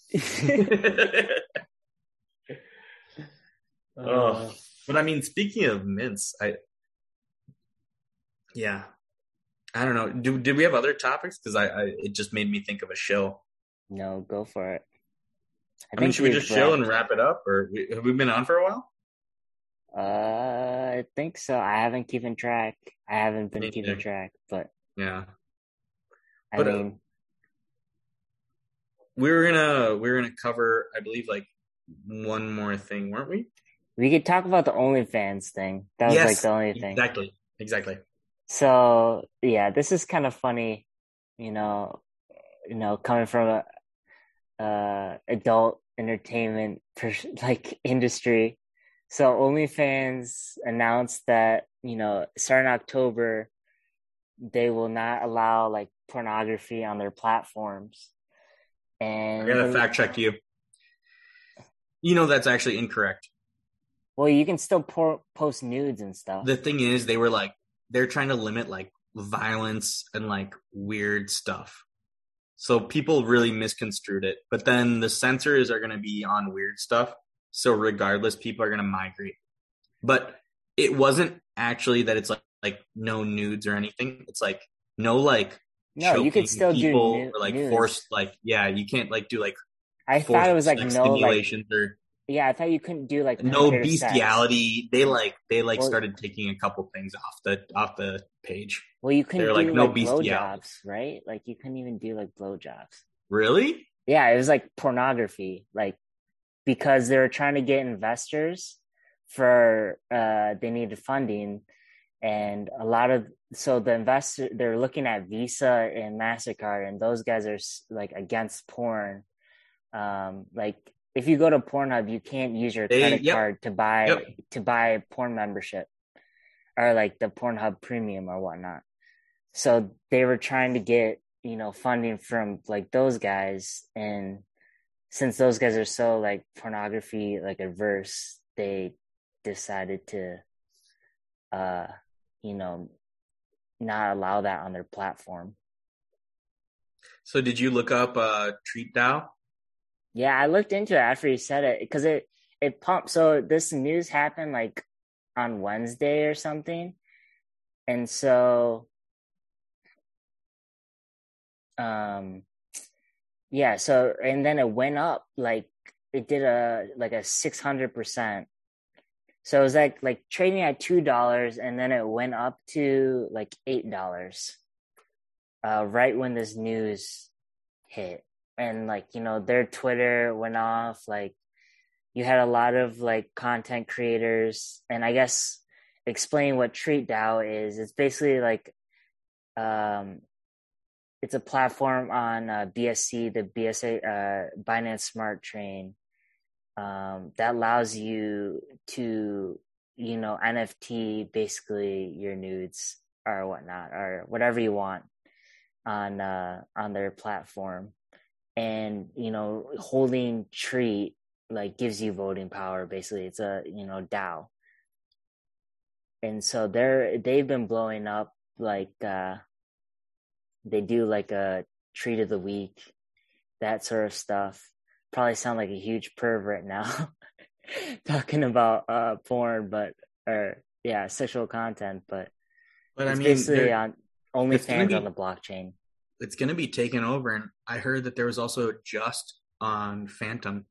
Oh, uh, but I mean, speaking of mints, yeah, I don't know. Did we have other topics? Because it just made me think of a show. no, go for it. I I mean, think should we we've just chill wrapped. and wrap it up, or have we been on for a while? I think so. I haven't keeping track. I haven't been Me keeping neither. track, but Yeah, I but mean, we were gonna cover, I believe, like one more thing, weren't we? we could talk about the OnlyFans thing. That was like Yes, the only thing. exactly, exactly. So yeah, this is kind of funny, you know, coming from a adult entertainment like industry. So OnlyFans announced that, starting October, they will not allow like pornography on their platforms. I And gotta fact check you. You know that's actually incorrect. well, you can still post nudes and stuff. The thing is, they're trying to limit like violence and like weird stuff. So people really misconstrued it. But then the censors are going to be on weird stuff. So regardless, people are going to migrate. But it wasn't actually that it's like no nudes or anything. It's like no like No, you could choking still do people or like nudes. forced like yeah, you can't like do like I thought it forced was like sex no, like, simulations or yeah, I thought you couldn't do like no penetrative sex. bestiality. They Well, started taking a couple things off the page. well, you couldn't They're like do no like bestiality. blowjobs, right? Like you couldn't even do like blowjobs. Really? Yeah, it was like pornography, like because they were trying to get investors for they needed funding, and a lot of so the investor they're looking at Visa and MasterCard, and those guys are like against porn. Like if you go to Pornhub, you can't use your They credit yep, card to buy yep. porn membership or like the Pornhub Premium or whatnot. So they were trying to get funding from like those guys, and since those guys are so like pornography like adverse, they decided to uh you know not allow that on their platform. So did you look up Treat Dow? Yeah, I looked into it after you said it because it pumped. So this news happened like on Wednesday or something, and so um yeah, so and then it went up like it did a 600%. So it was like trading at $2, and then it went up to like $8, right when this news hit. And like, their Twitter went off. Like you had a lot of like content creators, and I guess explain what TreatDAO is. It's basically like um it's a platform on BSC, the BSA Binance Smart Chain, that allows you to, NFT basically your nudes or whatnot or whatever you want on their platform. And holding Treat like gives you voting power. Basically, it's a DAO, and so they've been blowing up like they do like a treat of the week, that sort of stuff. Probably sound like a huge pervert now talking about porn, but or yeah, sexual content, but But I it's mean, basically on it's gonna OnlyFans on the be blockchain. it's gonna be taken over. And I heard that there was also Just on Phantom,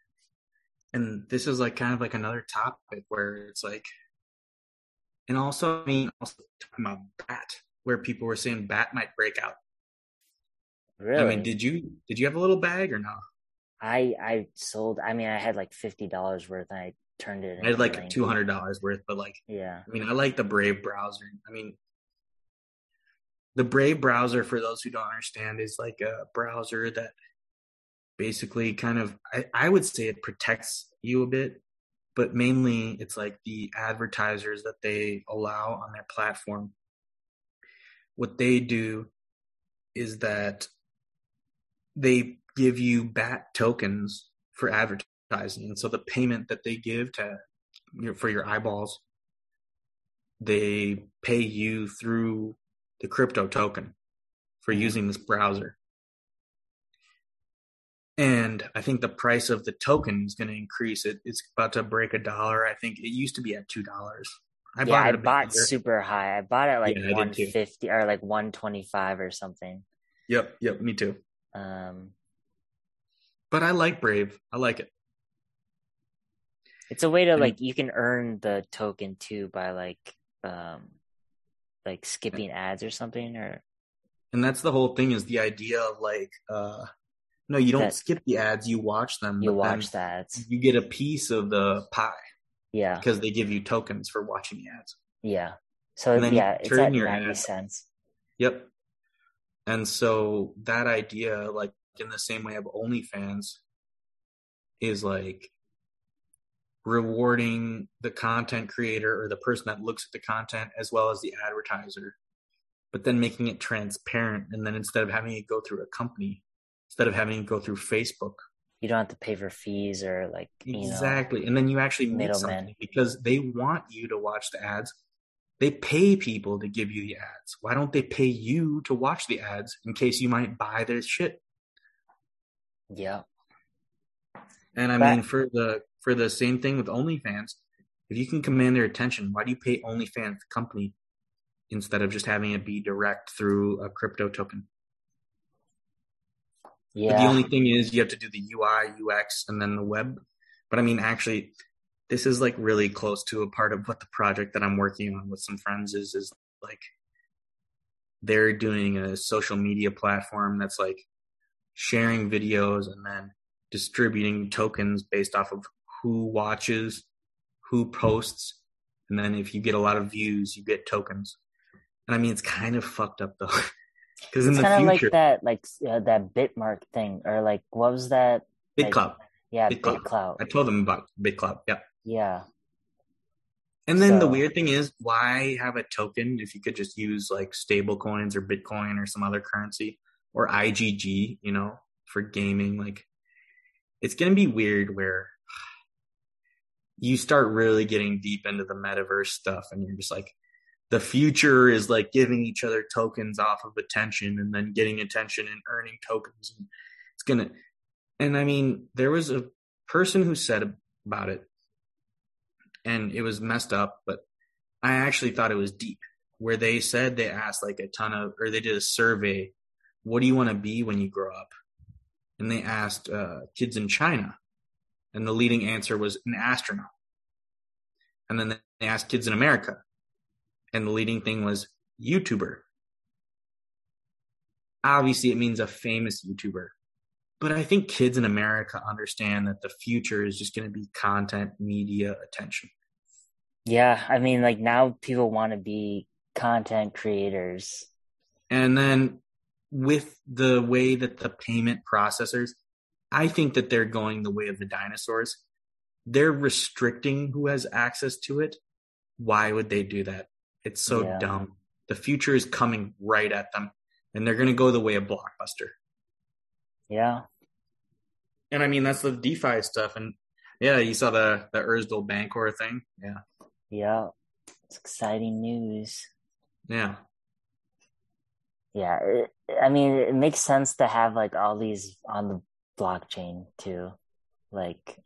and this is like kind of like another topic where it's like, and also I mean, also talking about Bat, where people were saying Bat might break out. I mean, Really? did you have a little bag or no? I sold. I mean, I had like $50 worth, and I turned it I had into like like $200 worth, but like, yeah. I mean, I like the Brave browser. I mean, the Brave browser, for those who don't understand, is like a browser that basically kind of, I would say it protects you a bit, but mainly it's like the advertisers that they allow on their platform. What they do is that they give you BAT tokens for advertising. And so the payment that they give for your eyeballs, they pay you through the crypto token for using this browser. And I think the price of the token is going to increase. It's about to break $1. I think it used to be at $2. I bought super high. I bought it like Yeah, 150 or like 125 or something. Yep, me too. But I like Brave. I like it. It's a way to like you can earn the token too by like skipping ads or something and that's the whole thing is the idea of like no, you don't skip the ads, you watch them. You watch the ads. You get a piece of the pie. Yeah. Because they give you tokens for watching the ads. Yeah. So it's at 90 cents. Yep. And so that idea, like in the same way of OnlyFans, is like rewarding the content creator or the person that looks at the content as well as the advertiser, but then making it transparent. And then instead of having it go through a company, instead of having it go through Facebook, you don't have to pay for fees or like, exactly. And then you actually make something because they want you to watch the ads. They pay people to give you the ads. Why don't they pay you to watch the ads in case you might buy their shit? Yeah. And I mean, for the same thing with OnlyFans, if you can command their attention, why do you pay OnlyFans company instead of just having it be direct through a crypto token? Yeah. But the only thing is you have to do the UI, UX, and then the web. But I mean, actually, this is like really close to a part of what the project that I'm working on with some friends is like they're doing a social media platform that's like sharing videos and then distributing tokens based off of who watches, who posts, and then if you get a lot of views, you get tokens. And I mean, it's kind of fucked up though. Because in the future, like that Bitmark thing, or like what was that? BitClout. Yeah, BitClout. I told them about BitClout. Yeah. Yeah. And then the weird thing is, why have a token if you could just use like stable coins or Bitcoin or some other currency or IGG, for gaming? Like, it's going to be weird where you start really getting deep into the metaverse stuff and you're just like, the future is like giving each other tokens off of attention and then getting attention and earning tokens. And it's going to, and I mean, there was a person who said about it and it was messed up, but I actually thought it was deep where they asked like they did a survey. What do you want to be when you grow up? And they asked kids in China and the leading answer was an astronaut. And then they asked kids in America. And the leading thing was YouTuber. Obviously, it means a famous YouTuber. But I think kids in America understand that the future is just going to be content, media, attention. Yeah, I mean, like now people want to be content creators. And then with the way that the payment processors, I think that they're going the way of the dinosaurs. They're restricting who has access to it. Why would they do that? It's so dumb. The future is coming right at them, and they're going to go the way of Blockbuster. Yeah. And I mean, that's the DeFi stuff. And yeah, you saw the Urzdal Bancor thing. Yeah. Yeah. It's exciting news. Yeah. Yeah. I mean, it makes sense to have like all these on the blockchain too. Like,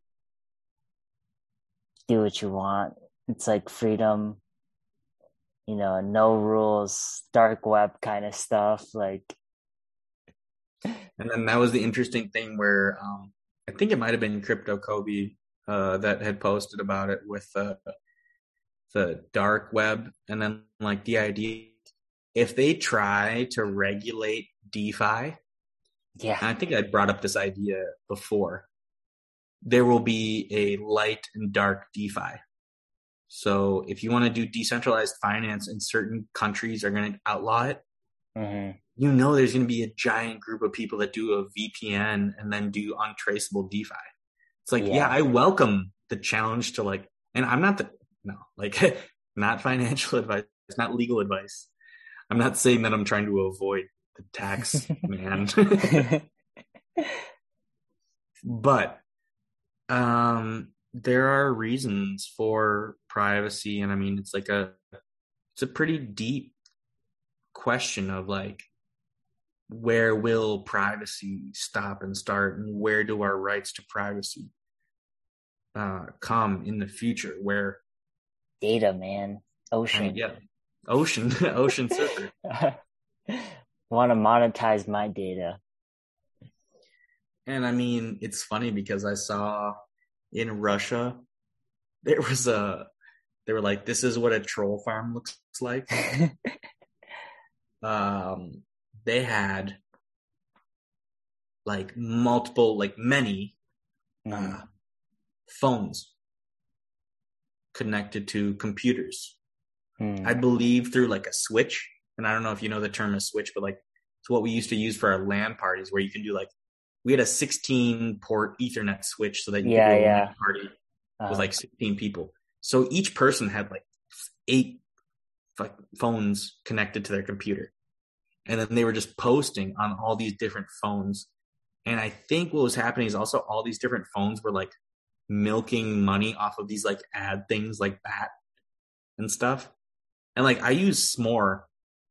do what you want. It's like freedom. No rules, dark web kind of stuff. Like, and then that was the interesting thing where I think it might have been Crypto Kobe that had posted about it with the dark web, and then like the idea if they try to regulate DeFi. Yeah, I think I brought up this idea before. There will be a light and dark DeFi. So if you want to do decentralized finance and certain countries are going to outlaw it, there's going to be a giant group of people that do a VPN and then do untraceable DeFi. It's like, I welcome the challenge to like, and I'm not not financial advice. It's not legal advice. I'm not saying that I'm trying to avoid the tax man. But There are reasons for privacy, and I mean, it's a pretty deep question of like, where will privacy stop and start, and where do our rights to privacy come in the future? Where, Data, man. I mean, Ocean. yeah, ocean, ocean surfer. Want to monetize my data. And I mean, it's funny because I saw in Russia there was a they were like, this is what a troll farm looks like. Um, they had like multiple, like many uh, Mm, phones connected to computers. I mm. believe through like a switch, and I don't know if you know the term a switch, but like it's what we used to use for our LAN parties, where you can do like we had a 16 port Ethernet switch so that you could Yeah, do a LAN yeah. party with Uh, like 16 people. So each person had like eight phones connected to their computer. And then they were just posting on all these different phones. And I think what was happening is also all these different phones were like milking money off of these like ad things like that and stuff. And like I use S'more.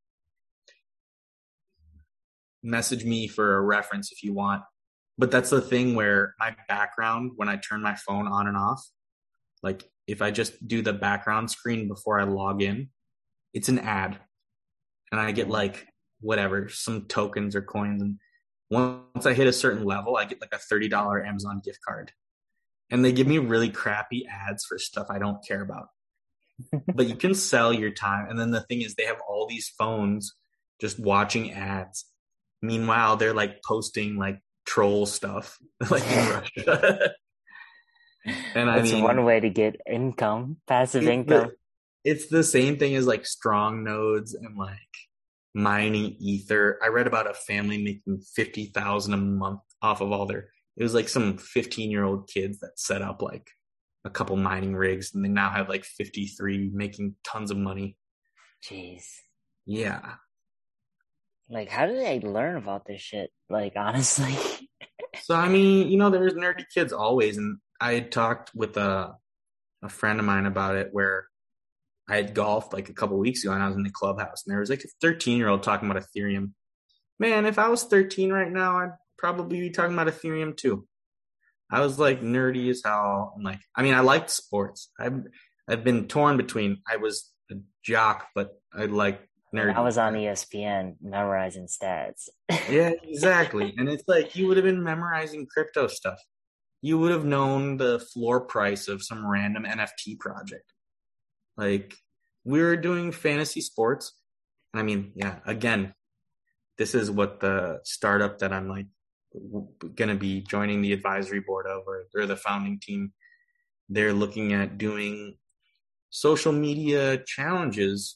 Message me for a reference if you want. But that's the thing where my background, when I turn my phone on and off, like if I just do the background screen before I log in, it's an ad. And I get mm. like whatever, some tokens or coins. And once I hit a certain level, I get like a $30 Amazon gift card. And they give me really crappy ads for stuff I don't care about. But you can sell your time. And then the thing is, they have all these phones just watching ads. Meanwhile, they're like posting like troll stuff like in Russia. And I It's one mean, way to get income, passive it's income. the same thing as like strong nodes and like mining ether. I read about a family making 50,000 a month off of all their it was like some 15-year-old kids that set up like a couple mining rigs and they now have like 53 making tons of money. Jeez. Yeah. Like, how did I learn about this shit? Like, honestly. So I mean, there's nerdy kids always, and I had talked with a friend of mine about it where I had golfed like a couple weeks ago and I was in the clubhouse and there was like a 13-year-old talking about Ethereum. Man, if I was 13 right now, I'd probably be talking about Ethereum too. I was like nerdy as hell. And like, I mean, I liked sports. I've been torn between I was a jock, but I like And I nerdy. was on ESPN memorizing stats. Yeah, exactly. And it's like you would have been memorizing crypto stuff. You would have known the floor price of some random NFT project. Like we were doing fantasy sports. And I mean, yeah, again, this is what the startup that I'm like going to be joining the advisory board of or the founding team. They're looking at doing social media challenges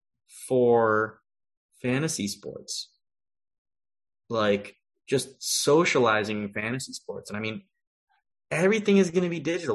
for fantasy sports, like just socializing fantasy sports. And I mean, everything is going to be digital.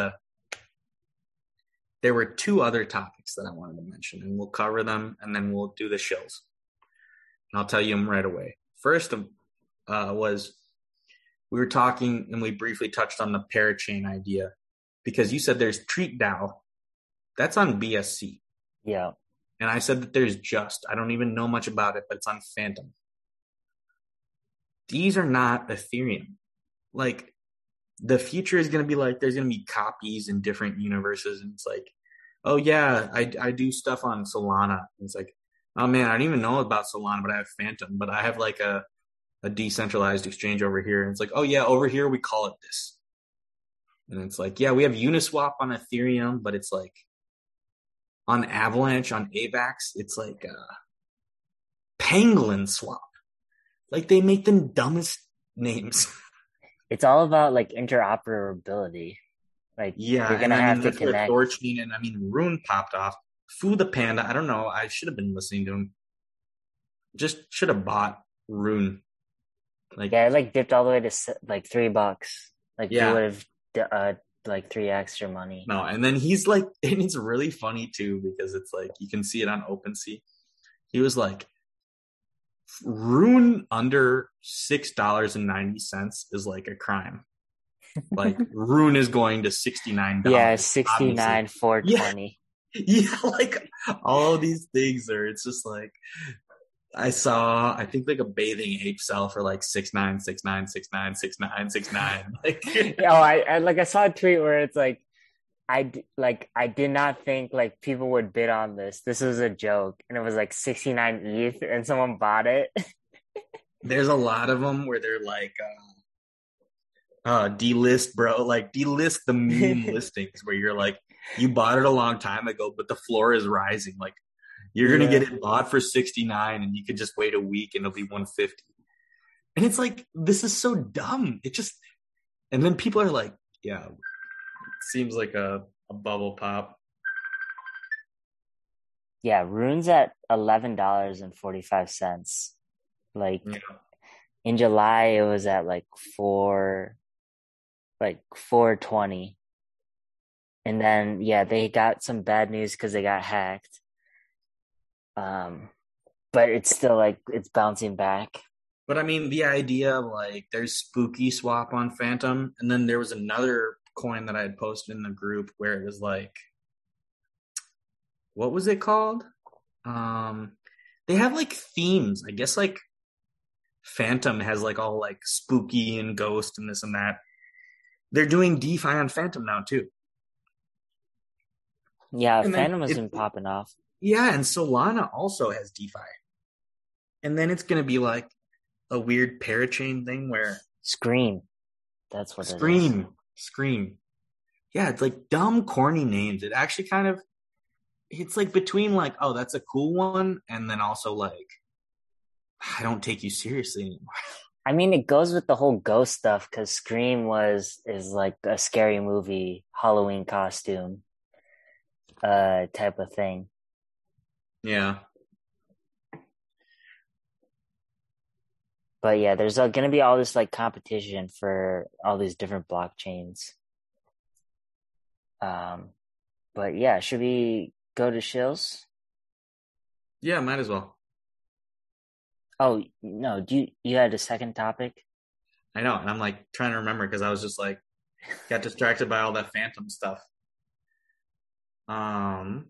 There were two other topics that I wanted to mention, and we'll cover them and then we'll do the shows. And I'll tell you them right away. First was we were talking and we briefly touched on the parachain idea because you said there's Treat DAO. That's on BSC. Yeah. And I said that there's Just. I don't even know much about it, but it's on Phantom. These are not Ethereum. Like, the future is going to be like there's going to be copies in different universes. And it's like, oh, yeah, I do stuff on Solana. And it's like, oh, man, I don't even know about Solana, but I have Phantom. But I have like a decentralized exchange over here. And it's like, oh, yeah, over here we call it this. And it's like, yeah, we have Uniswap on Ethereum, but it's like on Avalanche, on AVAX, it's like Penguin Swap. Like they make them dumbest names. It's all about like interoperability. Like Yeah, you're and gonna I mean have to that's where connect. Thorchain and I mean Rune popped off. Fu the Panda, I don't know. I should have been listening to him. Just should have bought Rune. Like, Yeah, I like dipped all the way to like $3. Like you yeah, would have like three extra money. no. And then he's like, and it's really funny too because it's like you can see it on OpenSea. He was like, Rune under $6.90 is like a crime. Like Rune is going to Yeah, $69, obviously. 69, Yeah, 420. yeah, like all of these things are. It's just like I think like a bathing ape sell for like 6.9, 6.9, 6.9, 6.9, 6.9. Like Oh, I saw a tweet where it's like I did not think like people would bid on this. This was a joke, and it was like 69 ETH, and someone bought it. there's a lot of them where they're like delist, bro. Like delist the meme listings where you're like you bought it a long time ago, but the floor is rising. Like you're gonna get Yeah, it bought for 69 and you could just wait a week and it'll be 150. And it's like, this is so dumb. It just, and then people are like, yeah, it seems like a bubble pop. yeah. Rune's at $11.45. Like Yeah. in July, it was at like 420. And then yeah, they got some bad news because they got hacked. Um, but it's still like it's bouncing back. But I mean, the idea of like there's spooky swap on Phantom, and then there was another coin that I had posted in the group where it was like, what was it called? Um, they have like themes. I guess like Phantom has like all like spooky and ghost and this and that. They're doing DeFi on Phantom now too. Yeah, And then Phantom has it, been popping off. yeah, and Solana also has DeFi. And then it's going to be like a weird parachain thing where Scream. That's what it is. Scream. Yeah, it's like dumb, corny names. It actually kind of, it's like between like, oh, that's a cool one, and then also like, I don't take you seriously anymore. I mean, it goes with the whole ghost stuff because Scream is like a scary movie, Halloween costume, type of thing. Yeah. But yeah, there's going to be all this like competition for all these different blockchains. Um, but yeah, should we go to Shills? Yeah, might as well. Oh no, you had a second topic? I know. And I'm like trying to remember because I was just like, got distracted by all that Phantom stuff. Um,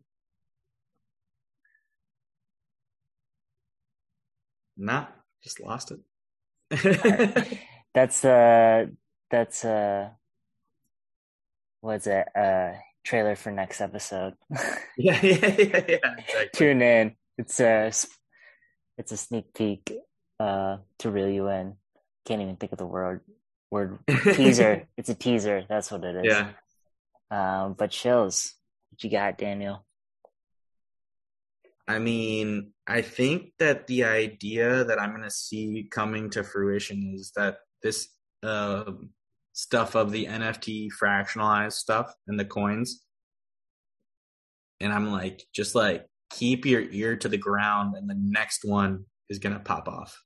nah, just lost All right. it. That's that's what's it? Trailer for next episode. Yeah, exactly. Tune in. It's a sneak peek to reel you in. Can't even think of the word teaser. It's a teaser. That's what it is. Yeah. But Chills, what you got, Daniel? I mean, I think that the idea that I'm going to see coming to fruition is that this uh, stuff of the NFT fractionalized stuff and the coins. And I'm like, just like keep your ear to the ground and the next one is going to pop off.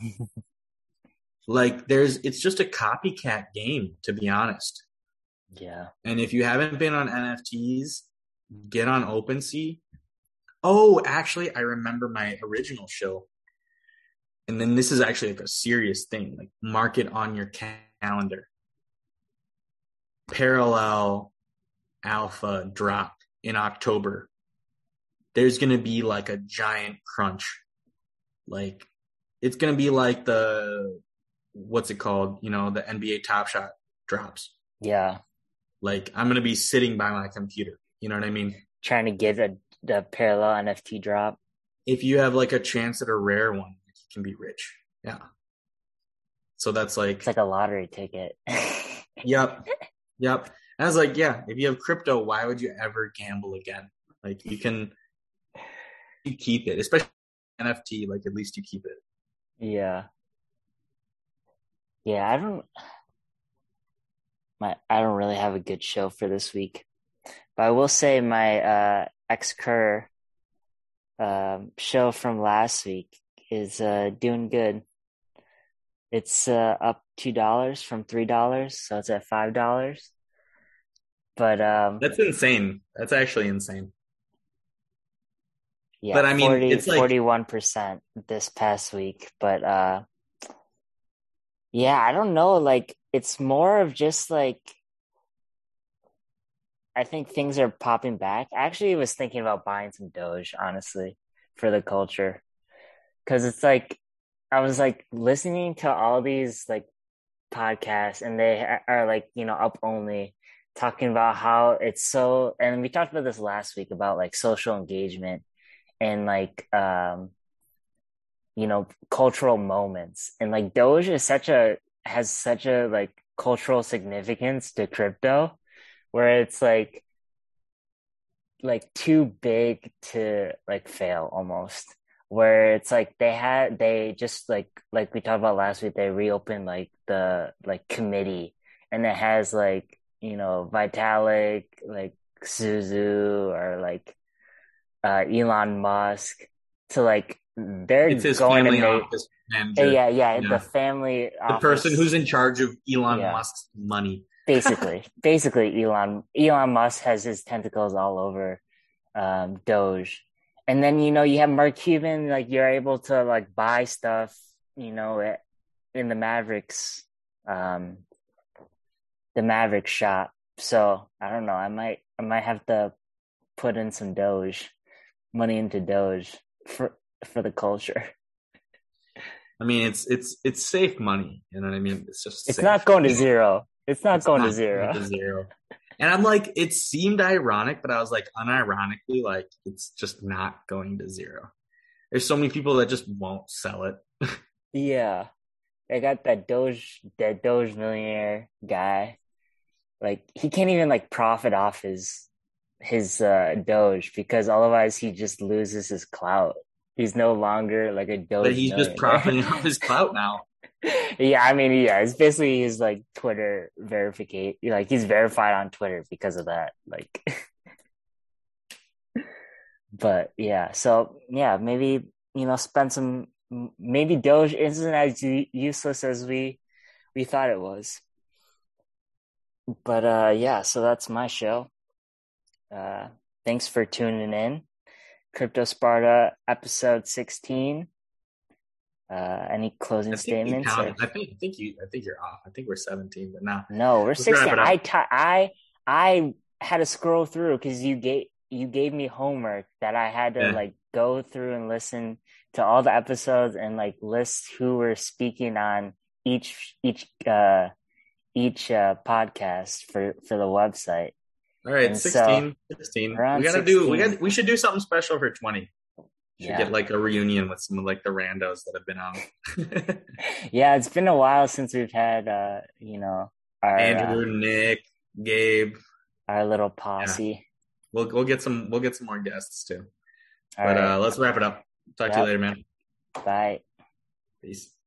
Like it's just a copycat game, to be honest. Yeah. And if you haven't been on NFTs, get on OpenSea. Oh, actually, I remember my original show. And then this is actually like a serious thing. Like mark it on your calendar. Parallel alpha drop in October. There's going to be like a giant crunch. Like it's going to be like what's it called? You know, the NBA Top Shot drops. Yeah. Like I'm going to be sitting by my computer. You know what I mean? Trying to get a parallel NFT drop. If you have like a chance at a rare one, you can be rich. Yeah. So that's like, It's like a lottery ticket. yep. Yep. And I was like, yeah, if you have crypto, why would you ever gamble again? Like you keep it, especially NFT, like at least you keep it. Yeah. Yeah, I don't really have a good show for this week. But I will say my X Cur show from last week is doing good. It's up $2 from $3, so it's at $5. But That's insane. That's actually insane. yeah, But I mean, it's like 41% this past week. But Yeah, I don't know. Like, it's more of just like, I think things are popping back. I actually was thinking about buying some Doge, honestly, for the culture. Because it's like, I was like listening to all these like podcasts, and they are like, up only talking about how it's so, and we talked about this last week about like social engagement and like, cultural moments. And like Doge is has such a like cultural significance to crypto, where it's like too big to like fail almost. Where it's like they just like we talked about last week, they reopened like the like committee, and it has like, Vitalik, like Suzu, or like Elon Musk, to like they're It's his going to family make. office manager. Yeah, the Yeah. family The person office. who's in charge of Elon Yeah, Musk's money. basically Elon Musk has his tentacles all over Doge. And then, you have Mark Cuban, like you're able to like buy stuff, in um, the Mavericks shop. So I don't know. I might have to put in some Doge money into Doge for the culture. I mean, it's safe money. You know what I mean? It's just It's not safe. going to zero. It's not It's going to not going zero. to zero. And I'm like, it seemed ironic, but I was like, unironically, like it's just not going to zero. There's so many people that just won't sell it. Yeah. I got that Doge millionaire guy. Like he can't even like profit off his Doge, because otherwise he just loses his clout. He's no longer like a But Doge he's just millionaire. profiting off his clout now. Yeah, I mean, yeah, it's basically his like Twitter verification. Like he's verified on Twitter because of that. Like, but yeah, so yeah, maybe spend some. Maybe Doge isn't as useless as we thought it was. But yeah, so that's my show. Uh, Thanks for tuning in. Crypto Sparta episode 16. Any closing I think you statements or counted. I think you're off. I think we're 17, but now no? We're let's wrap 16. it up. I had to scroll through because you gave me homework that I had to Yeah. like go through and listen to all the episodes and like list who were speaking on each podcast for the website. All right, And so 16, 16. around 16. We should do something special for 20. Should get Yeah. like a reunion with some of like the randos that have been on. Yeah, it's been a while since we've had our Andrew, Nick, Gabe. our little Yeah. posse. We'll get some more guests too. All But right. let's wrap it up. Talk to you Yep. later, man. Bye. Peace.